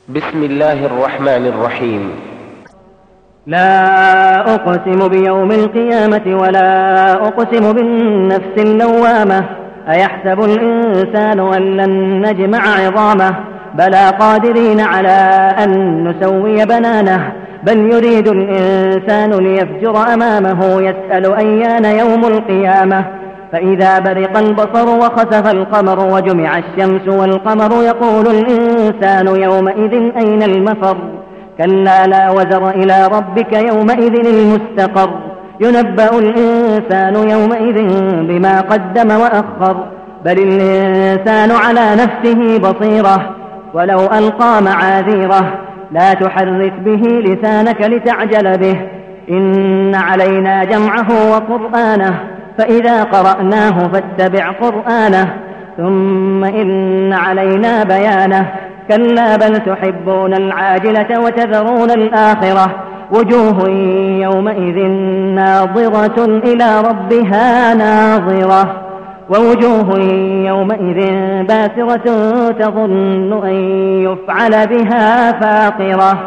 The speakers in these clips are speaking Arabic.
بسم الله الرحمن الرحيم. لا أقسم بيوم القيامة ولا أقسم بالنفس اللوامة. أيحسب الإنسان أن لن نجمع عظامه بلى قادرين على أن نسوي بنانه بل يريد الإنسان ليفجر أمامه يسأل أيان يوم القيامة. فإذا برق البصر وخسف القمر وجمع الشمس والقمر يقول الإنسان يومئذ أين المفر. كلا لا وزر إلى ربك يومئذ المستقر. ينبأ الإنسان يومئذ بما قدم وأخر. بل الإنسان على نفسه بصيرة ولو ألقى معاذيره. لا تحرك به لسانك لتعجل به. إن علينا جمعه وقرآنه فإذا قرأناه فاتبع قرآنه ثم إن علينا بيانه. كلا بل تحبون العاجلة وتذرون الآخرة. وجوه يومئذ ناظرة إلى ربها ناظرة ووجوه يومئذ باسرة تظن أن يفعل بها فاقرة.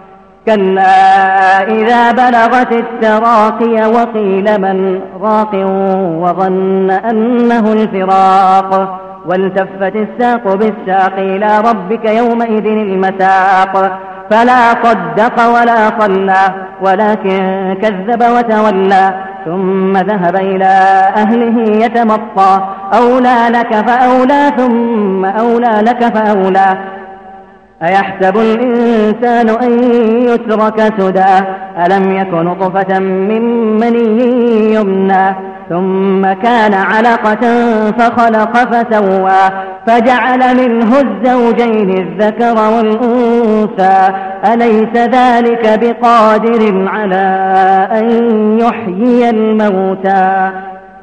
كلا إذا بلغت التراقي وقيل من راق وظن أنه الفراق والتفت الساق بالساق إلى ربك يومئذ المساق. فلا صدق ولا صلى ولكن كذب وتولى ثم ذهب إلى أهله يتمطى. أولى لك فأولى ثم أولى لك فأولى. أيحسب الإنسان أن يترك سدى ألم يك نطفة من مني يمنى ثم كان علقة فخلق فسوى فجعل منه الزوجين الذكر والأنثى. أليس ذلك بقادر على أن يحيي الموتى.